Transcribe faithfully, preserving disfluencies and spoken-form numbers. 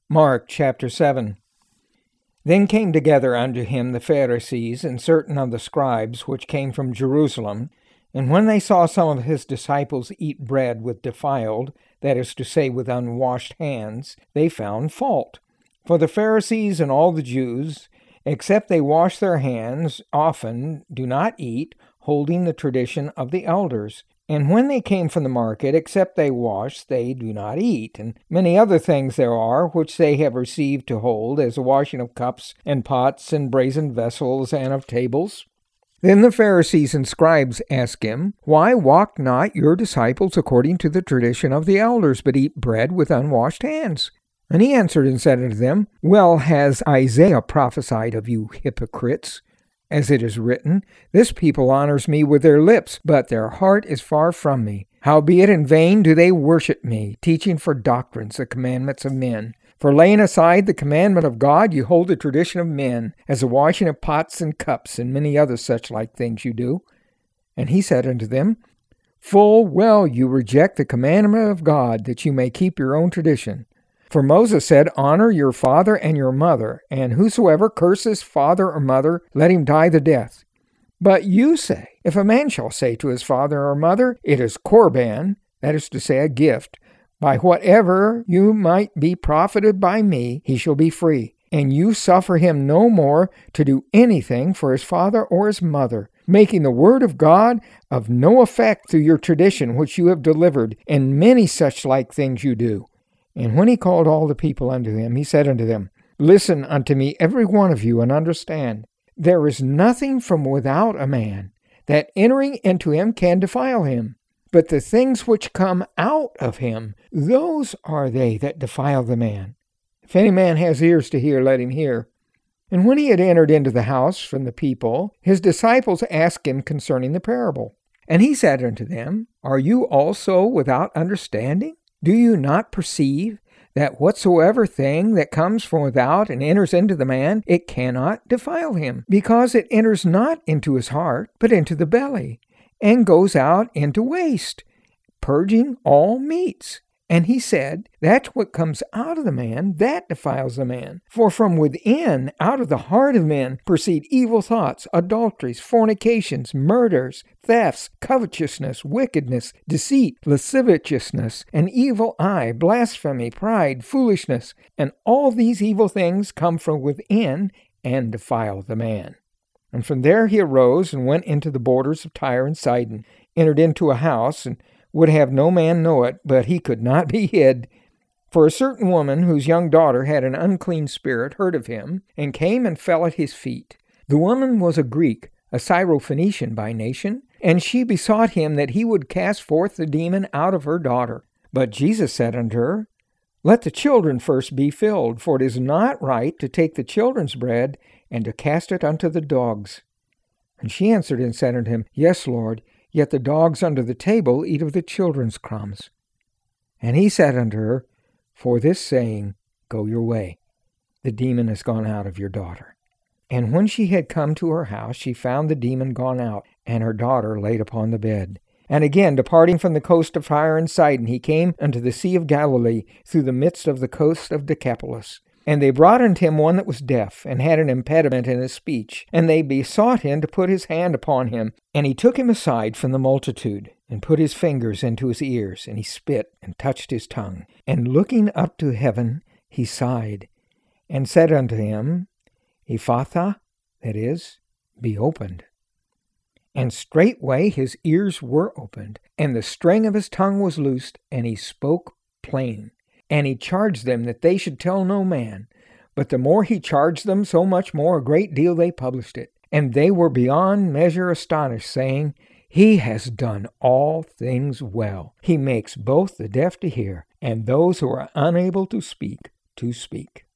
Mark chapter seven. Then came together unto him the Pharisees and certain of the scribes which came from Jerusalem. And when they saw some of his disciples eat bread with defiled, that is to say, with unwashed hands, they found fault. For the Pharisees and all the Jews, except they wash their hands, often do not eat, holding the tradition of the elders. And when they came from the market, except they wash, they do not eat. And many other things there are, which they have received to hold, as the washing of cups and pots and brazen vessels and of tables. Then the Pharisees and scribes asked him, Why walk not your disciples according to the tradition of the elders, but eat bread with unwashed hands? And he answered and said unto them, Well has Isaiah prophesied of you hypocrites, as it is written, This people honors me with their lips, but their heart is far from me. Howbeit in vain do they worship me, teaching for doctrines the commandments of men. For laying aside the commandment of God, you hold the tradition of men, as the washing of pots and cups, and many other such like things you do. And he said unto them, Full well you reject the commandment of God, that you may keep your own tradition. For Moses said, Honor your father and your mother, and whosoever curses father or mother, let him die the death. But you say, If a man shall say to his father or mother, It is Corban, that is to say, a gift, by whatever you might be profited by me, he shall be free. And you suffer him no more to do anything for his father or his mother, making the word of God of no effect through your tradition which you have delivered, and many such like things you do. And when he called all the people unto him, he said unto them, Listen unto me, every one of you, and understand. There is nothing from without a man, that entering into him can defile him. But the things which come out of him, those are they that defile the man. If any man has ears to hear, let him hear. And when he had entered into the house from the people, his disciples asked him concerning the parable. And he said unto them, Are you also without understanding? Do you not perceive that whatsoever thing that comes from without and enters into the man, it cannot defile him, because it enters not into his heart, but into the belly, and goes out into waste, purging all meats? And he said, That's what comes out of the man, that defiles the man. For from within, out of the heart of men, proceed evil thoughts, adulteries, fornications, murders, thefts, covetousness, wickedness, deceit, lasciviousness, an evil eye, blasphemy, pride, foolishness. And all these evil things come from within and defile the man. And from there he arose and went into the borders of Tyre and Sidon, entered into a house, and would have no man know it, but he could not be hid. For a certain woman, whose young daughter had an unclean spirit, heard of him, and came and fell at his feet. The woman was a Greek, a Syrophoenician by nation, and she besought him that he would cast forth the demon out of her daughter. But Jesus said unto her, Let the children first be filled, for it is not right to take the children's bread and to cast it unto the dogs. And she answered and said unto him, Yes, Lord, yet the dogs under the table eat of the children's crumbs. And he said unto her, For this saying, Go your way. The demon is gone out of your daughter. And when she had come to her house, she found the demon gone out, and her daughter laid upon the bed. And again, departing from the coast of Tyre and Sidon, he came unto the sea of Galilee, through the midst of the coast of Decapolis. And they brought unto him one that was deaf, and had an impediment in his speech. And they besought him to put his hand upon him. And he took him aside from the multitude, and put his fingers into his ears, and he spit, and touched his tongue. And looking up to heaven, he sighed, and said unto him, Ephphatha, that is, be opened. And straightway his ears were opened, and the string of his tongue was loosed, and he spoke plain. And he charged them that they should tell no man. But the more he charged them, so much more a great deal they published it. And they were beyond measure astonished, saying, He has done all things well. He makes both the deaf to hear, and those who are unable to speak, to speak.